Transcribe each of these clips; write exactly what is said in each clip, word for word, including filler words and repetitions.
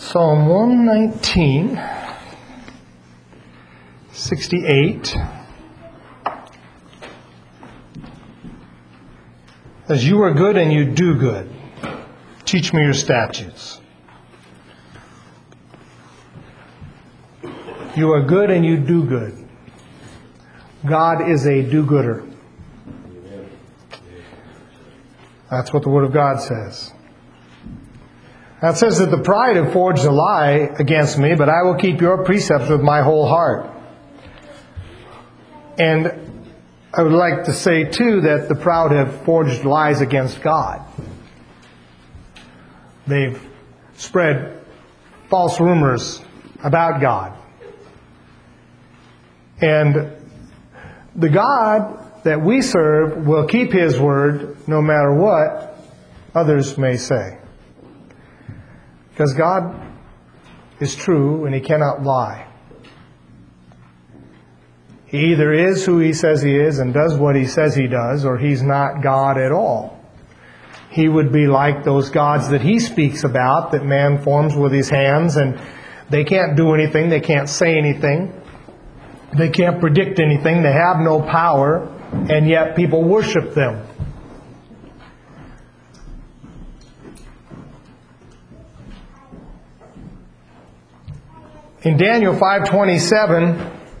Psalm one nineteen, sixty-eight. Says, "You are good and you do good. Teach me your statutes." You are good and you do good. God is a do-gooder. That's what the Word of God says. Now it says that the pride have forged a lie against me, but I will keep your precepts with my whole heart. And I would like to say, too, that the proud have forged lies against God. They've spread false rumors about God. And the God that we serve will keep His word no matter what others may say. Because God is true and He cannot lie. He either is who He says He is and does what He says He does, or He's not God at all. He would be like those gods that He speaks about, that man forms with his hands, and they can't do anything, they can't say anything, they can't predict anything, they have no power, and yet people worship them. In Daniel five twenty-seven,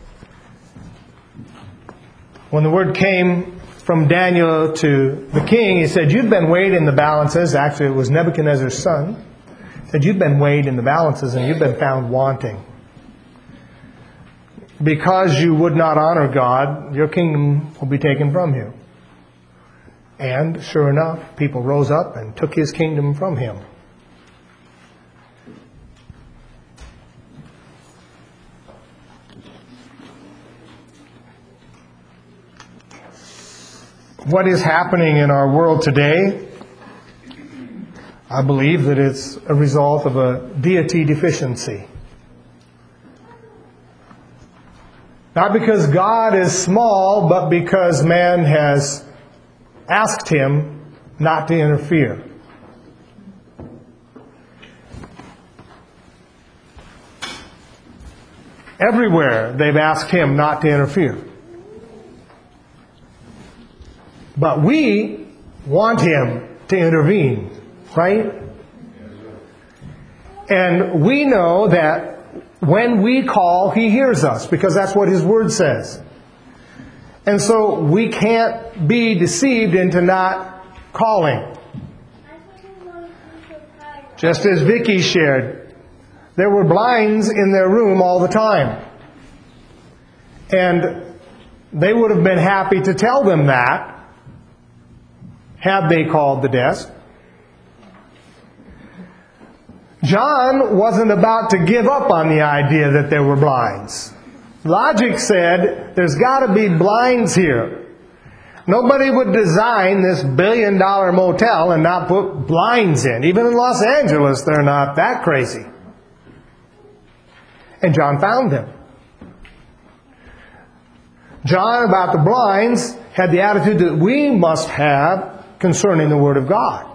when the word came from Daniel to the king, he said, "You've been weighed in the balances." Actually, it was Nebuchadnezzar's son. He said, "You've been weighed in the balances and you've been found wanting. Because you would not honor God, your kingdom will be taken from you." And sure enough, people rose up and took His kingdom from Him. What is happening in our world today, I believe that it's a result of a deity deficiency. Not because God is small, but because man has asked Him not to interfere. Everywhere they've asked Him not to interfere. But we want Him to intervene, right? And we know that when we call, He hears us, because that's what His Word says. And so we can't be deceived into not calling. Just as Vicky shared, there were blinds in their room all the time. And they would have been happy to tell them that had they called the desk. John wasn't about to give up on the idea that there were blinds. Logic said, there's got to be blinds here. Nobody would design this billion dollar motel and not put blinds in. Even in Los Angeles, they're not that crazy. And John found them. John, about the blinds, had the attitude that we must have concerning the Word of God.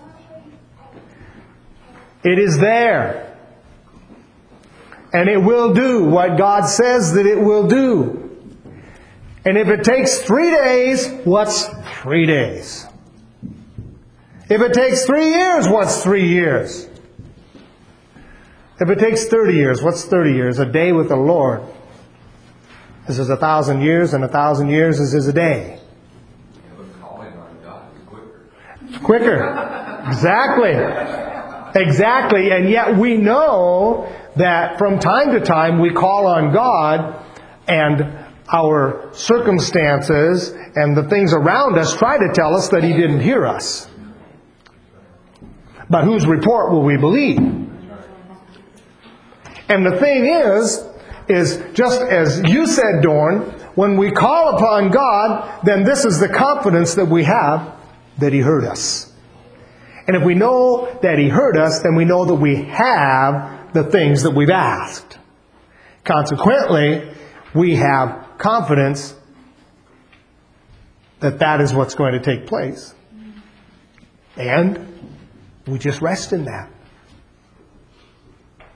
It is there. And it will do what God says that it will do. And if it takes three days, what's three days? If it takes three years, what's three years? If it takes thirty years, what's thirty years? A day with the Lord. This is a thousand years, and a thousand years is as a day. It's quicker. Exactly. Exactly. And yet we know that from time to time we call on God, and our circumstances and the things around us try to tell us that He didn't hear us. But whose report will we believe? And the thing is, is just as you said, Dorn, when we call upon God, then this is the confidence that we have that He heard us. And if we know that He heard us, then we know that we have the things that we've asked. Consequently, we have confidence that that is what's going to take place. And we just rest in that.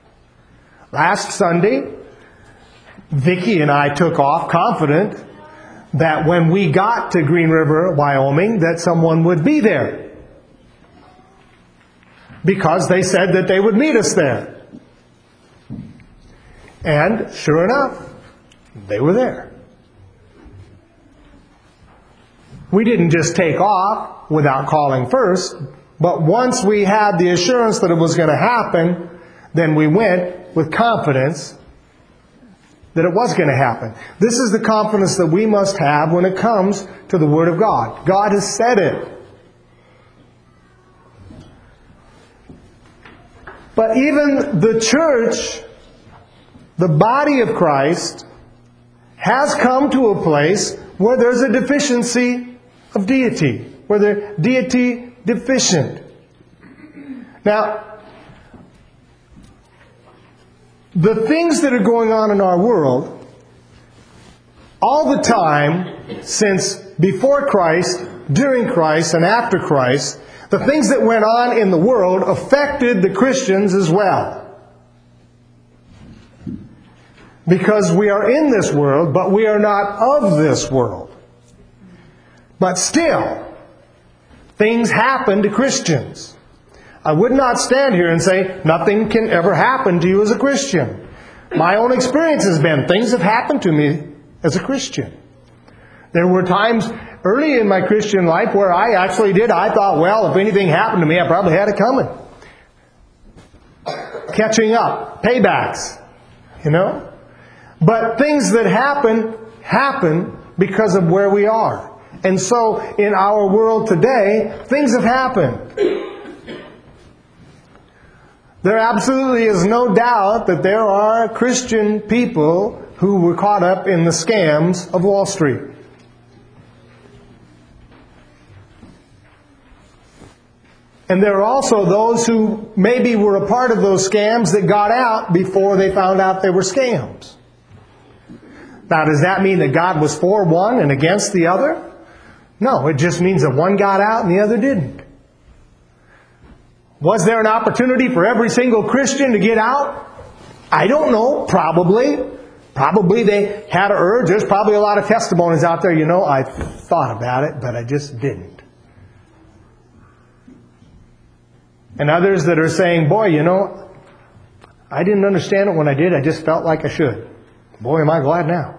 Last Sunday, Vicki and I took off confident that when we got to Green River, Wyoming, that someone would be there. Because they said that they would meet us there. And sure enough, they were there. We didn't just take off without calling first, but once we had the assurance that it was going to happen, then we went with confidence that it was going to happen. This is the confidence that we must have when it comes to the Word of God. God has said it. But even the church, the body of Christ, has come to a place where there's a deficiency of deity, where they're deity deficient. Now, the things that are going on in our world, all the time, since before Christ, during Christ, and after Christ, the things that went on in the world affected the Christians as well. Because we are in this world, but we are not of this world. But still, things happen to Christians. I would not stand here and say, nothing can ever happen to you as a Christian. My own experience has been, things have happened to me as a Christian. There were times early in my Christian life where I actually did, I thought, well, if anything happened to me, I probably had it coming. Catching up, paybacks, you know. But things that happen, happen because of where we are. And so, in our world today, things have happened. There absolutely is no doubt that there are Christian people who were caught up in the scams of Wall Street. And there are also those who maybe were a part of those scams that got out before they found out they were scams. Now, does that mean that God was for one and against the other? No, it just means that one got out and the other didn't. Was there an opportunity for every single Christian to get out? I don't know. Probably. Probably they had an urge. There's probably a lot of testimonies out there. You know, I thought about it, but I just didn't. And others that are saying, boy, you know, I didn't understand it when I did. I just felt like I should. Boy, am I glad now.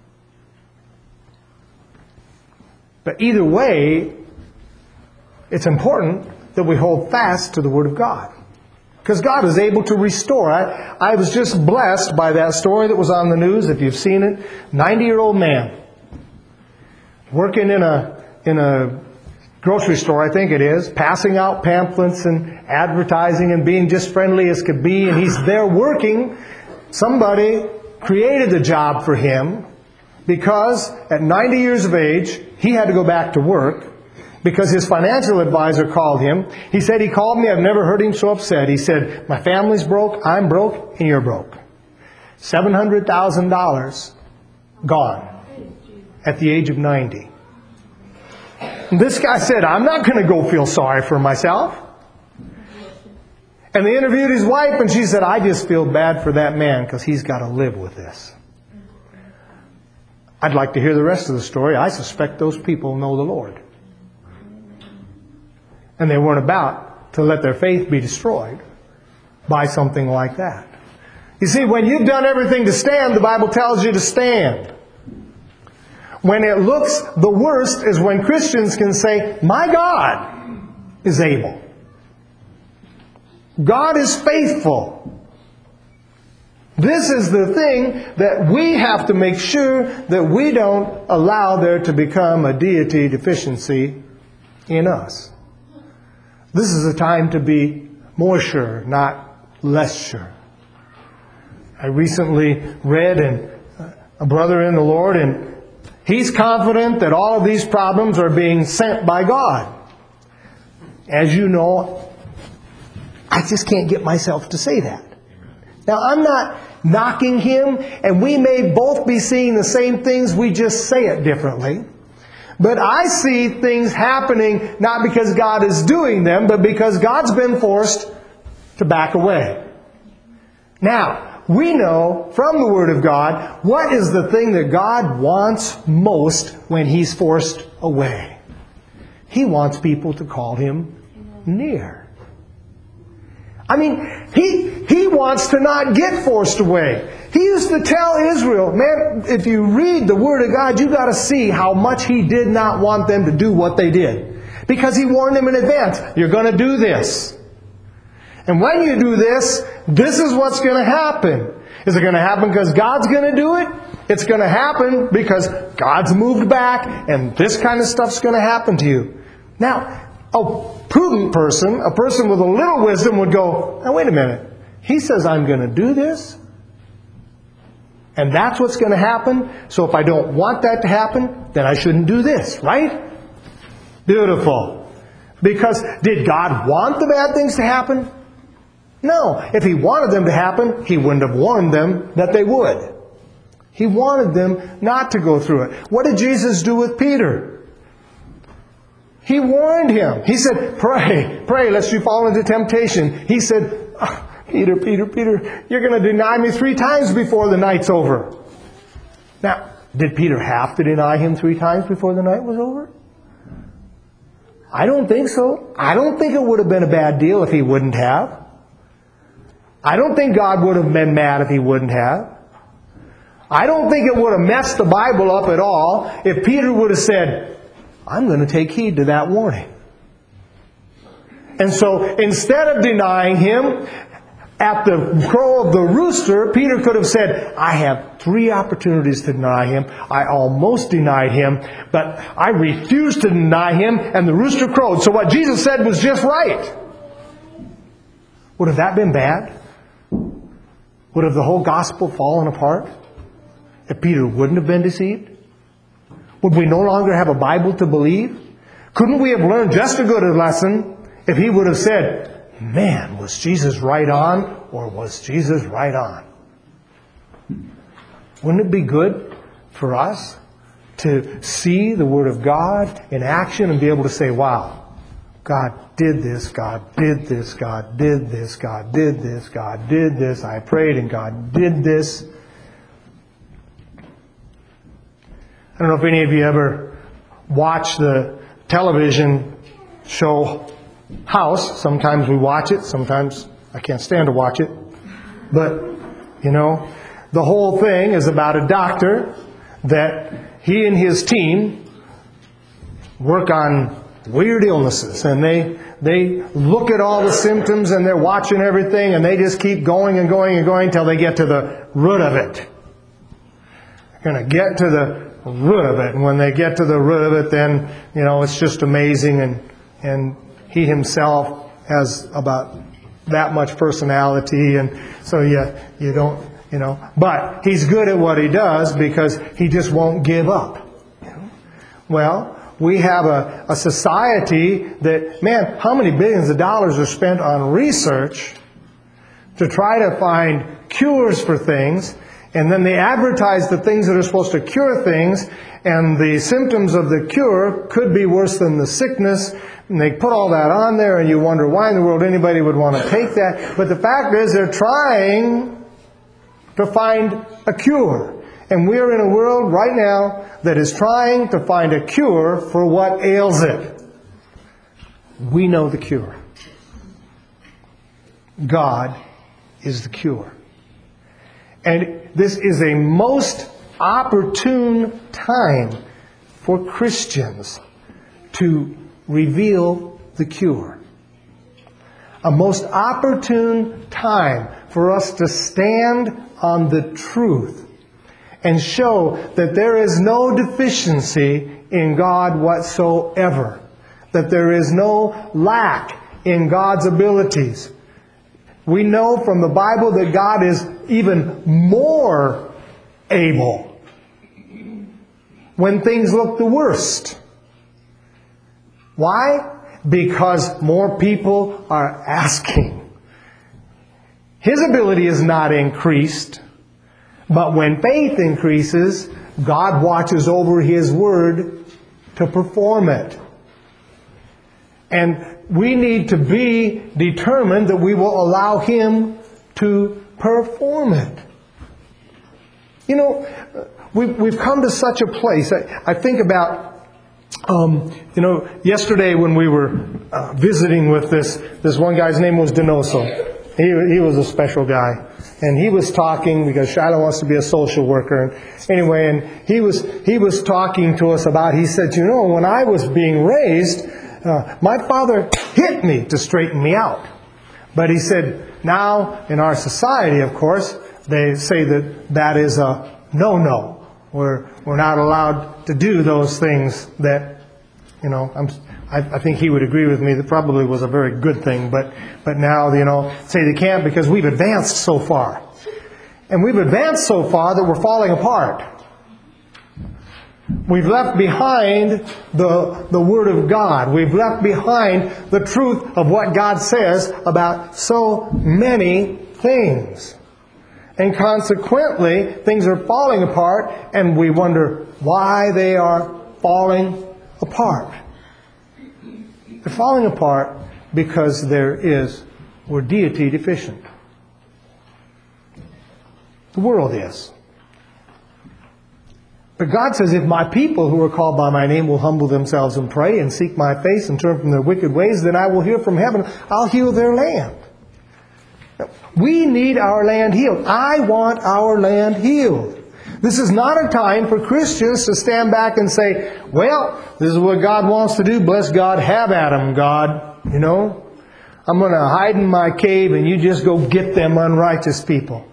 But either way, it's important that we hold fast to the Word of God. Because God is able to restore. I, I was just blessed by that story that was on the news, if you've seen it. ninety-year-old man working in a in a grocery store, I think it is, passing out pamphlets and advertising and being just friendly as could be. And he's there working. Somebody created the job for him because at ninety years of age, he had to go back to work. Because his financial advisor called him. He said, he called me, I've never heard him so upset. He said, my family's broke, I'm broke, and you're broke. seven hundred thousand dollars gone at the age of ninety. And this guy said, I'm not going to go feel sorry for myself. And they interviewed his wife, and she said, I just feel bad for that man because he's got to live with this. I'd like to hear the rest of the story. I suspect those people know the Lord. And they weren't about to let their faith be destroyed by something like that. You see, when you've done everything to stand, the Bible tells you to stand. When it looks the worst is when Christians can say, my God is able. God is faithful. This is the thing that we have to make sure that we don't allow there to become a deity deficiency in us. This is a time to be more sure, not less sure. I recently read and a brother in the Lord, and he's confident that all of these problems are being sent by God. As you know, I just can't get myself to say that. Now, I'm not knocking him, and we may both be seeing the same things, we just say it differently. But I see things happening not because God is doing them, but because God's been forced to back away. Now, we know from the Word of God what is the thing that God wants most when He's forced away. He wants people to call Him near. I mean, He, he wants to not get forced away. He used to tell Israel, man, if you read the Word of God, you've got to see how much He did not want them to do what they did. Because He warned them in advance, you're going to do this. And when you do this, this is what's going to happen. Is it going to happen because God's going to do it? It's going to happen because God's moved back and this kind of stuff's going to happen to you. Now, a prudent person, a person with a little wisdom would go, now wait a minute. He says I'm going to do this. And that's what's going to happen. So if I don't want that to happen, then I shouldn't do this, right? Beautiful. Because did God want the bad things to happen? No. If He wanted them to happen, He wouldn't have warned them that they would. He wanted them not to go through it. What did Jesus do with Peter? He warned him. He said, pray, pray, lest you fall into temptation. He said, oh, Peter, Peter, Peter, you're going to deny me three times before the night's over. Now, did Peter have to deny Him three times before the night was over? I don't think so. I don't think it would have been a bad deal if he wouldn't have. I don't think God would have been mad if He wouldn't have. I don't think it would have messed the Bible up at all if Peter would have said, I'm going to take heed to that warning. And so instead of denying Him, at the crow of the rooster, Peter could have said, I have three opportunities to deny Him. I almost denied Him, but I refused to deny Him, and the rooster crowed. So what Jesus said was just right. Would have that been bad? Would have the whole gospel fallen apart if Peter wouldn't have been deceived? Would we no longer have a Bible to believe? Couldn't we have learned just as good a lesson if he would have said, man, was Jesus right on, or was Jesus right on? Wouldn't it be good for us to see the Word of God in action and be able to say, wow, God did this, God did this, God did this, God did this, God did this, I prayed and God did this. I don't know if any of you ever watch the television show House. Sometimes we watch it, sometimes I can't stand to watch it. But, you know, the whole thing is about a doctor that he and his team work on weird illnesses, and they they look at all the symptoms and they're watching everything, and they just keep going and going and going until they get to the root of it. They're going to get to the root of it, and when they get to the root of it, then you know it's just amazing, and and he himself has about that much personality, and so you you don't you know, but he's good at what he does because he just won't give up. You know? Well. We have a, a society that, man, how many billions of dollars are spent on research to try to find cures for things, and then they advertise the things that are supposed to cure things, and the symptoms of the cure could be worse than the sickness, and they put all that on there, and you wonder why in the world anybody would want to take that. But the fact is they're trying to find a cure. And we're in a world right now that is trying to find a cure for what ails it. We know the cure. God is the cure. And this is a most opportune time for Christians to reveal the cure. A most opportune time for us to stand on the truth and show that there is no deficiency in God whatsoever. That there is no lack in God's abilities. We know from the Bible that God is even more able when things look the worst. Why? Because more people are asking. His ability is not increased. But when faith increases, God watches over His Word to perform it. And we need to be determined that we will allow Him to perform it. You know, we've, we've come to such a place. I, I think about, um, you know, yesterday when we were uh, visiting with this, this one guy's name was Donoso. He, he was a special guy. And he was talking, because Shiloh wants to be a social worker. And anyway, and he was he was talking to us about, he said, you know, when I was being raised, uh, my father hit me to straighten me out. But he said, now in our society, of course, they say that that is a no-no. We're, we're not allowed to do those things that, you know, I'm, I, I think he would agree with me, that probably was a very good thing. But, but now, you know, say they can't because we've advanced so far. And we've advanced so far that we're falling apart. We've left behind the, the Word of God. We've left behind the truth of what God says about so many things. And consequently, things are falling apart, and we wonder why they are falling apart. They're falling apart because there is, we're deity deficient. The world is. But God says, if my people who are called by my name will humble themselves and pray and seek my face and turn from their wicked ways, then I will hear from heaven. I'll heal their land. We need our land healed. I want our land healed. This is not a time for Christians to stand back and say, well, this is what God wants to do. Bless God. Have at him, God. You know, I'm going to hide in my cave and you just go get them unrighteous people.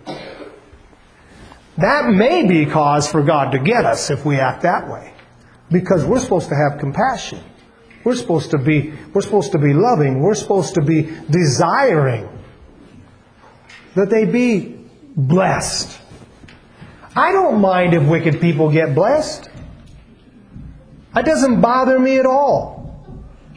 That may be cause for God to get us if we act that way. Because we're supposed to have compassion. We're supposed to be, we're supposed to be loving. We're supposed to be desiring that they be blessed. I don't mind if wicked people get blessed. That doesn't bother me at all.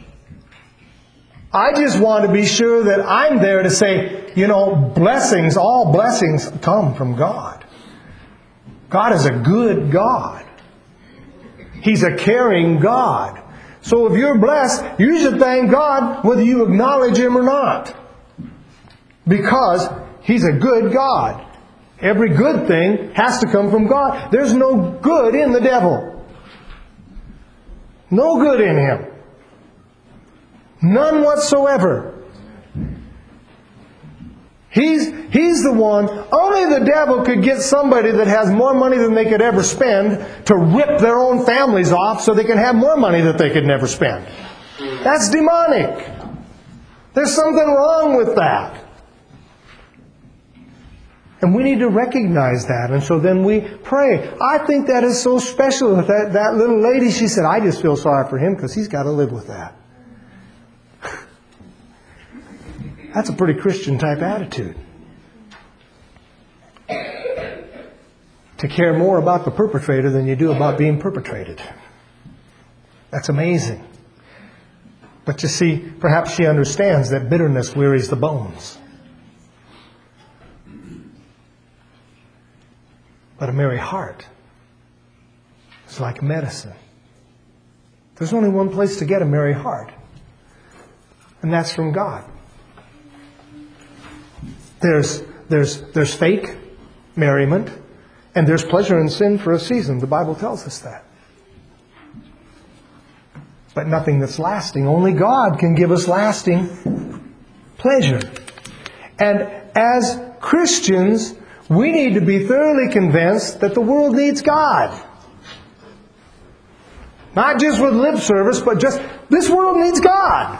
I just want to be sure that I'm there to say, you know, blessings, all blessings come from God. God is a good God. He's a caring God. So if you're blessed, you should thank God whether you acknowledge Him or not. Because He's a good God. Every good thing has to come from God. There's no good in the devil. No good in him. None whatsoever. He's, he's the one, only the devil could get somebody that has more money than they could ever spend to rip their own families off so they can have more money that they could never spend. That's demonic. There's something wrong with that. And we need to recognize that. And so then we pray. I think that is so special. That, that little lady, she said, I just feel sorry for him because he's got to live with that. That's a pretty Christian type attitude. To care more about the perpetrator than you do about being perpetrated. That's amazing. But you see, perhaps she understands that bitterness wearies the bones. But a merry heart is like medicine. There's only one place to get a merry heart. And that's from God. There's, there's, there's fake merriment. And there's pleasure in sin for a season. The Bible tells us that. But nothing that's lasting. Only God can give us lasting pleasure. And as Christians, we need to be thoroughly convinced that the world needs God. Not just with lip service, but just, this world needs God.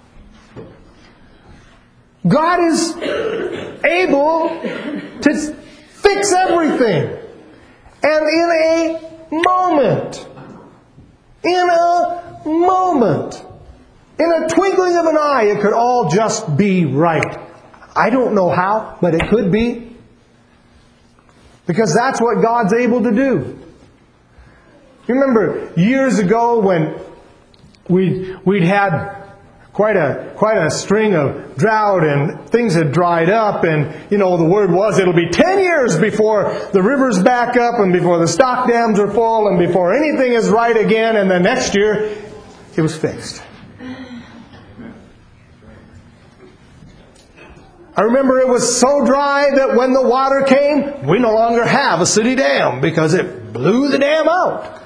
God is able to fix everything. And in a moment, in a moment, in a twinkling of an eye, it could all just be right. I don't know how, but it could be. Because that's what God's able to do. You remember years ago when we'd, we'd had quite a quite a string of drought and things had dried up, and you know the word was it'll be ten years before the rivers back up and before the stock dams are full and before anything is right again, and then next year it was fixed. I remember it was so dry that when the water came, we no longer have a city dam because it blew the dam out.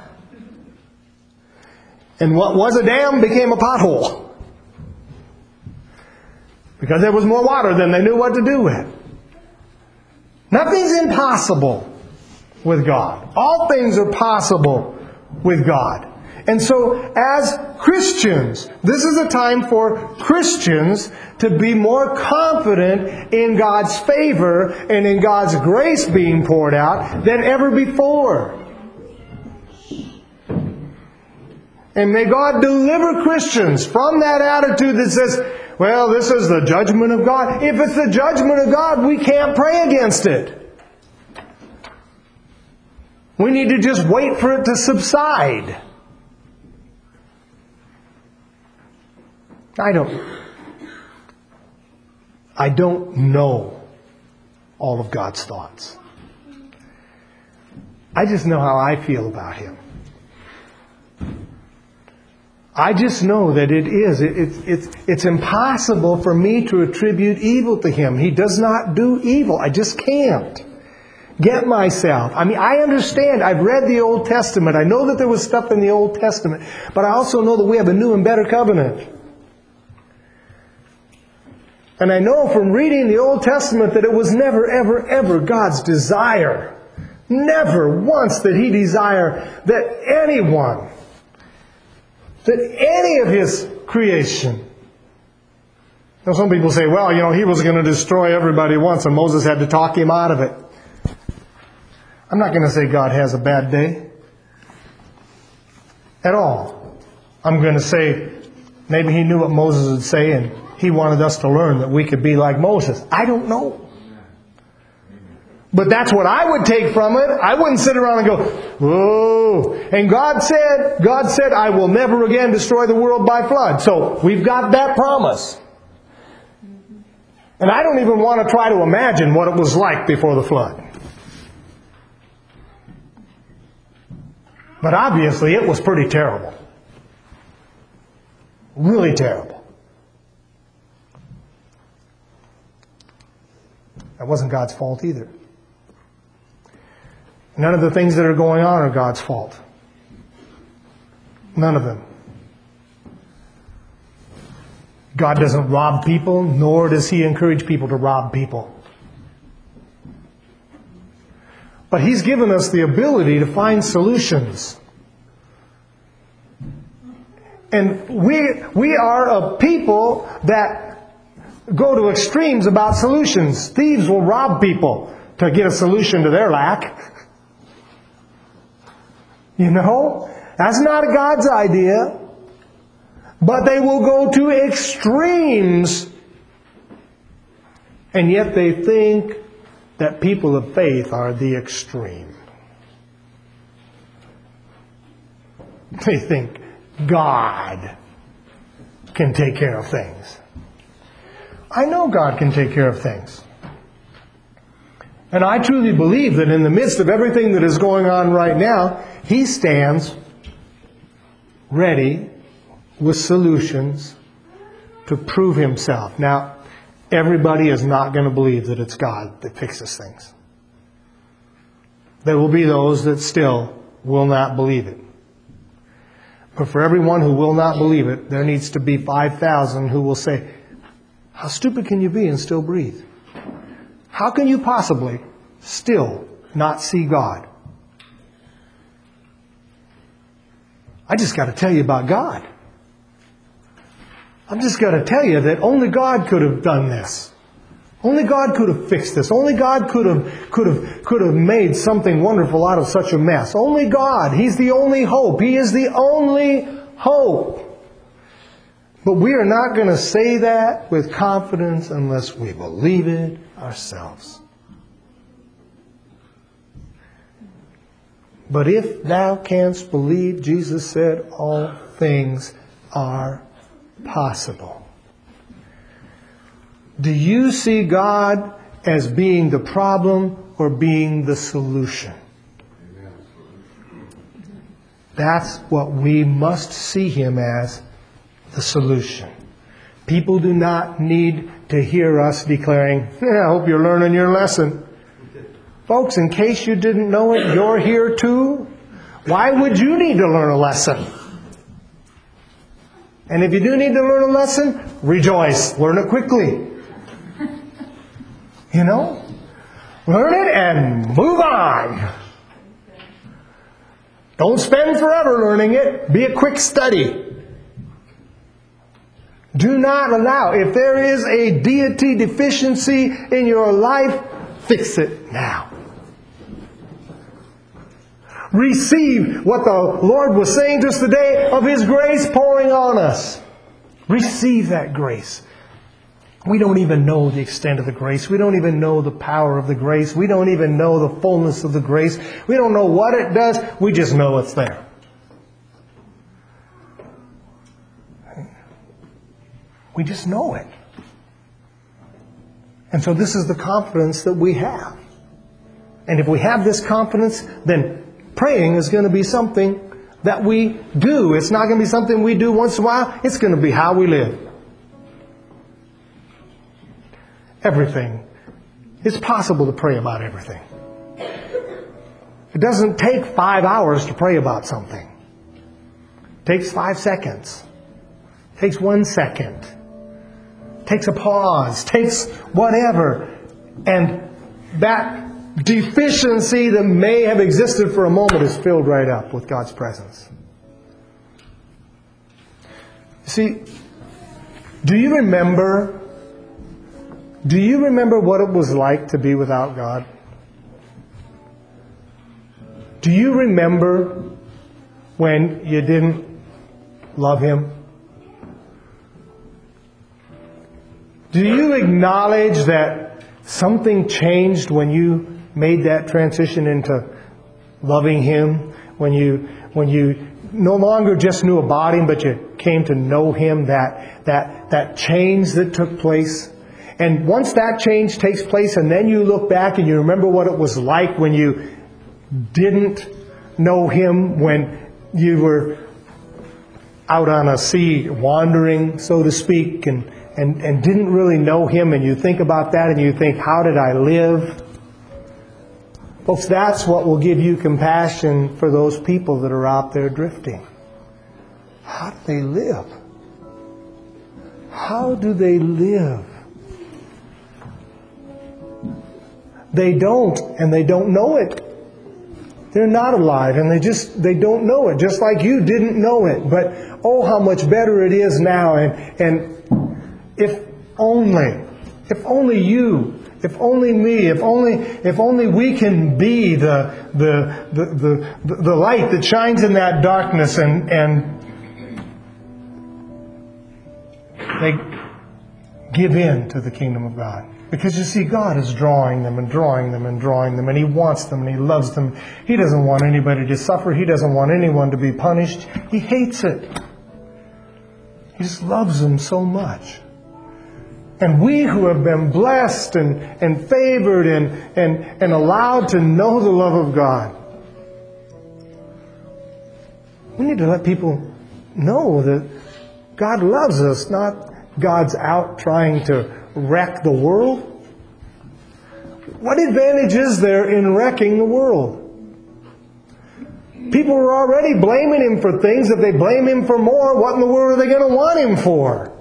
And what was a dam became a pothole. Because there was more water than they knew what to do with. Nothing's impossible with God. All things are possible with God. And so, as Christians, this is a time for Christians to be more confident in God's favor and in God's grace being poured out than ever before. And may God deliver Christians from that attitude that says, well, this is the judgment of God. If it's the judgment of God, we can't pray against it. We need to just wait for it to subside. I don't, I don't know all of God's thoughts. I just know how I feel about Him. I just know that it is. It, it, it's, it's impossible for me to attribute evil to Him. He does not do evil. I just can't get myself. I mean, I understand. I've read the Old Testament. I know that there was stuff in the Old Testament. But I also know that we have a new and better covenant. And I know from reading the Old Testament that it was never, ever, ever God's desire. Never once did He desire that anyone, that any of His creation. Now some people say, well, you know, He was going to destroy everybody once and Moses had to talk him out of it. I'm not going to say God has a bad day at all. I'm going to say maybe He knew what Moses would say and He wanted us to learn that we could be like Moses. I don't know. But that's what I would take from it. I wouldn't sit around and go, whoa. And God said, God said, I will never again destroy the world by flood. So we've got that promise. And I don't even want to try to imagine what it was like before the flood. But obviously it was pretty terrible. Really terrible. That wasn't God's fault either. None of the things that are going on are God's fault. None of them. God doesn't rob people, nor does He encourage people to rob people. But He's given us the ability to find solutions. And we, we are a people that go to extremes about solutions. Thieves will rob people to get a solution to their lack. You know? That's not God's idea. But they will go to extremes. And yet they think that people of faith are the extreme. They think God can take care of things. I know God can take care of things. And I truly believe that in the midst of everything that is going on right now, He stands ready with solutions to prove Himself. Now, everybody is not going to believe that it's God that fixes things. There will be those that still will not believe it. But for everyone who will not believe it, there needs to be five thousand who will say, how stupid can you be and still breathe? How can you possibly still not see God? I just got to tell you about God. I'm just going to tell you that only God could have done this. Only God could have fixed this. Only God could have, could have, could have made something wonderful out of such a mess. Only God. He's the only hope. He is the only hope. But we are not going to say that with confidence unless we believe it ourselves. But if thou canst believe, Jesus said, all things are possible. Do you see God as being the problem or being the solution? That's what we must see Him as, the solution. People do not need to hear us declaring, yeah, I hope you're learning your lesson. Folks, in case you didn't know it, you're here too. Why would you need to learn a lesson? And if you do need to learn a lesson, rejoice. Learn it quickly. You know? Learn it and move on. Don't spend forever learning it. Be a quick study. Do not allow. If there is a deity deficiency in your life, fix it now. Receive what the Lord was saying to us today of His grace pouring on us. Receive that grace. We don't even know the extent of the grace. We don't even know the power of the grace. We don't even know the fullness of the grace. We don't know what it does. We just know it's there. We just know it. And so this is the confidence that we have. And if we have this confidence, then praying is going to be something that we do. It's not going to be something we do once in a while. It's going to be how we live. Everything. It's possible to pray about everything. It doesn't take five hours to pray about something. It takes five seconds. It takes one second. It takes a pause. It takes whatever. And that deficiency that may have existed for a moment is filled right up with God's presence. See, do you remember, do you remember what it was like to be without God? Do you remember when you didn't love Him? Do you acknowledge that something changed when you made that transition into loving Him? When you when you no longer just knew about Him, but you came to know Him, that that that change that took place. And once that change takes place, and then you look back and you remember what it was like when you didn't know Him, when you were out on a sea wandering, so to speak, and, and, and didn't really know Him, and you think about that and you think, how did I live? Folks, that's what will give you compassion for those people that are out there drifting. How do they live? How do they live? They don't, and they don't know it. They're not alive, and they just, they don't know it, just like you didn't know it. But, oh, how much better it is now. And, and if only, if only you, if only me, if only, if only we can be the, the, the, the, the light that shines in that darkness, and, and they give in to the kingdom of God. Because you see, God is drawing them and drawing them and drawing them, and He wants them and He loves them. He doesn't want anybody to suffer. He doesn't want anyone to be punished. He hates it. He just loves them so much. And we who have been blessed and, and favored and, and, and allowed to know the love of God, we need to let people know that God loves us, not God's out trying to wreck the world. What advantage is there in wrecking the world? People are already blaming Him for things. If they blame Him for more, what in the world are they going to want Him for?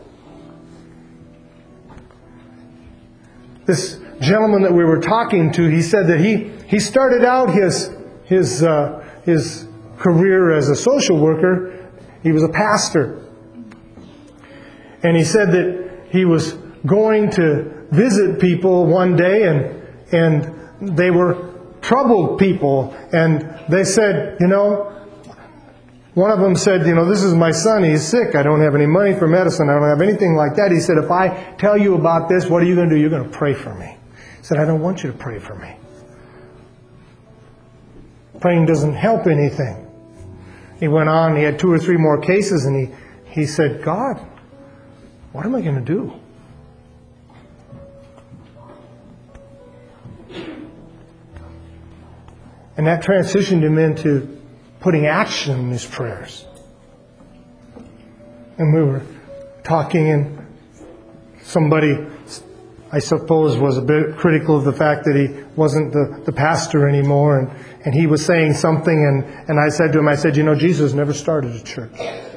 This gentleman that we were talking to, he said that he, he started out his, his, uh, his career as a social worker. He was a pastor. And he said that he was going to visit people one day, and and they were troubled people, and they said, you know, one of them said, you know, this is my son, he's sick, I don't have any money for medicine, I don't have anything like that. He said, if I tell you about this, what are you going to do? You're going to pray for me. He said, I don't want you to pray for me. Praying doesn't help anything. He went on, he had two or three more cases, and he, he said, God, what am I going to do? And that transitioned him into putting action in his prayers. And we were talking, and somebody I suppose, was a bit critical of the fact that he wasn't the, the pastor anymore. And, and he was saying something, and, and I said to him, I said, you know, Jesus never started a church.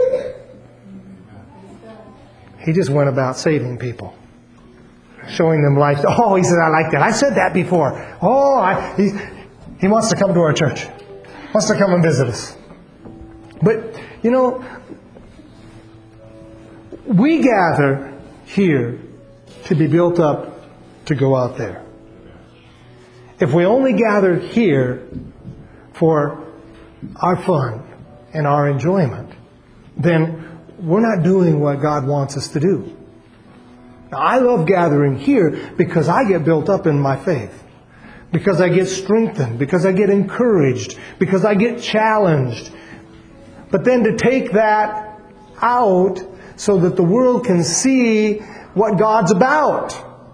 He just went about saving people. Showing them life. Oh, he said, I like that. I said that before. Oh, I, he, he wants to come to our church. Wants to come and visit us. But, you know, we gather here to be built up to go out there. If we only gather here for our fun and our enjoyment, then we're not doing what God wants us to do. Now, I love gathering here because I get built up in my faith. Because I get strengthened. Because I get encouraged. Because I get challenged. But then to take that out so that the world can see what God's about.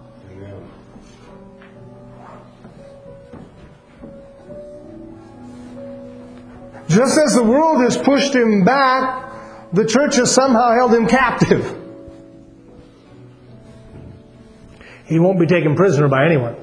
Just as the world has pushed him back, the church has somehow held him captive. He won't be taken prisoner by anyone.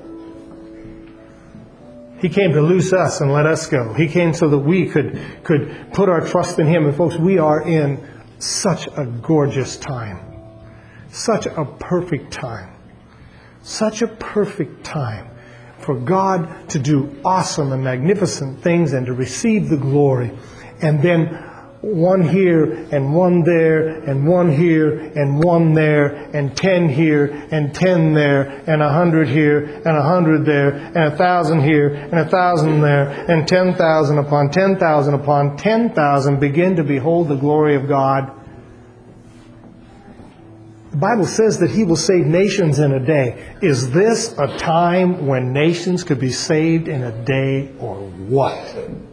He came to loose us and let us go. He came so that we could, could put our trust in Him. And folks, we are in such a gorgeous time. Such a perfect time. Such a perfect time for God to do awesome and magnificent things and to receive the glory. And then one here and one there and one here and one there and ten here and ten there and a hundred here and a hundred there and a thousand here and a thousand there and ten thousand upon ten thousand upon ten thousand begin to behold the glory of God. The Bible says that He will save nations in a day. Is this a time when nations could be saved in a day or what?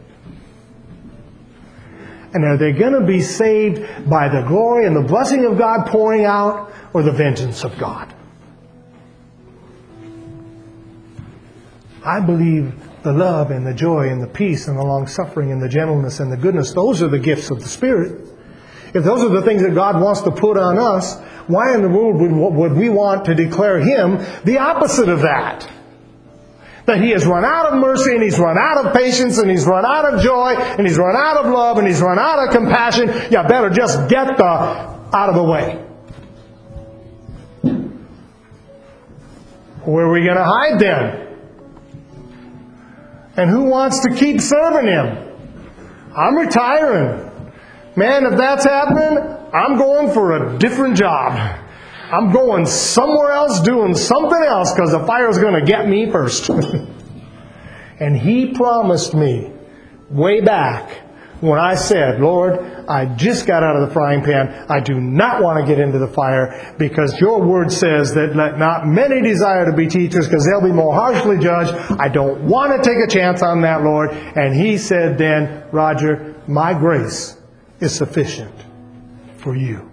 And are they going to be saved by the glory and the blessing of God pouring out, or the vengeance of God? I believe the love and the joy and the peace and the long-suffering and the gentleness and the goodness, those are the gifts of the Spirit. If those are the things that God wants to put on us, why in the world would, would we want to declare Him the opposite of that? That He has run out of mercy, and He's run out of patience, and He's run out of joy, and He's run out of love, and He's run out of compassion. You better just get the out of the way. Where are we going to hide then? And who wants to keep serving Him? I'm retiring. Man, if that's happening, I'm going for a different job. I'm going somewhere else doing something else because the fire's going to get me first. And He promised me way back when I said, Lord, I just got out of the frying pan. I do not want to get into the fire because Your Word says that let not many desire to be teachers because they'll be more harshly judged. I don't want to take a chance on that, Lord. And He said then, Roger, my grace is sufficient for you.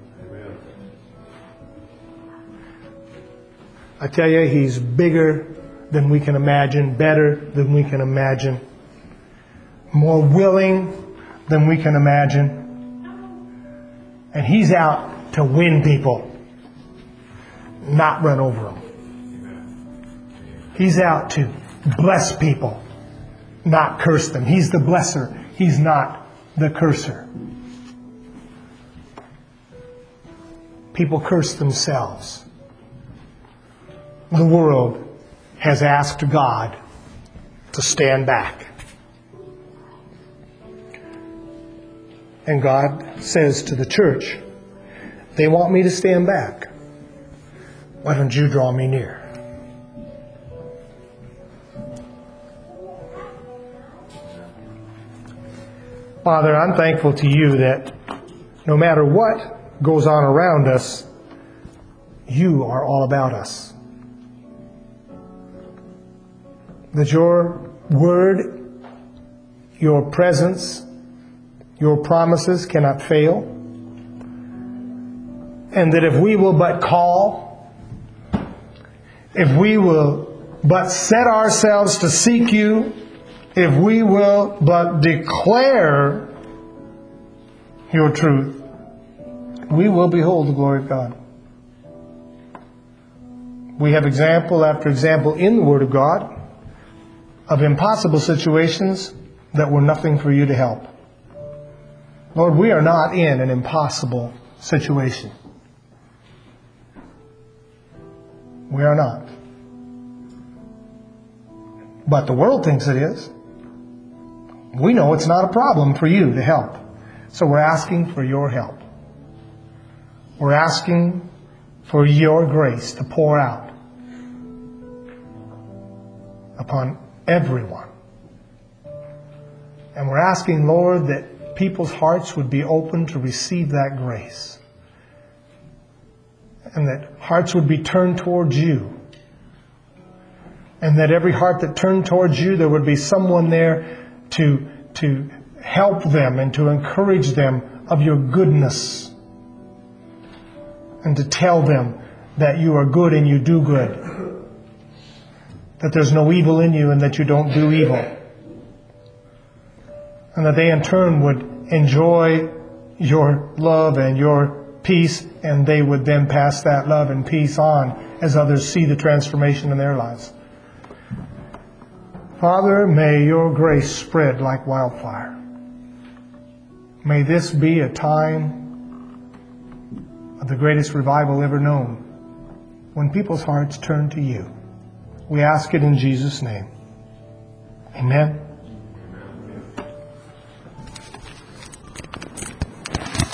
I tell you, He's bigger than we can imagine, better than we can imagine, more willing than we can imagine. And He's out to win people, not run over them. He's out to bless people, not curse them. He's the blesser. He's not the curser. People curse themselves. The world has asked God to stand back. And God says to the church, they want me to stand back. Why don't you draw me near? Father, I'm thankful to You that no matter what goes on around us, You are all about us. That Your Word, Your presence, Your promises cannot fail. And that if we will but call, if we will but set ourselves to seek You, if we will but declare Your truth, we will behold the glory of God. We have example after example in the Word of God of impossible situations that were nothing for you to help. Lord, we are not in an impossible situation. We are not. But the world thinks it is. We know it's not a problem for you to help. So we're asking for your help. We're asking for your grace to pour out upon everyone. And we're asking, Lord, that people's hearts would be open to receive that grace. And that hearts would be turned towards you. And that every heart that turned towards you, there would be someone there to, to help them and to encourage them of your goodness. And to tell them that you are good and you do good. That there's no evil in you and that you don't do evil. And that they in turn would enjoy your love and your peace, and they would then pass that love and peace on as others see the transformation in their lives. Father, may your grace spread like wildfire. May this be a time of the greatest revival ever known, when people's hearts turn to you. We ask it in Jesus' name. Amen.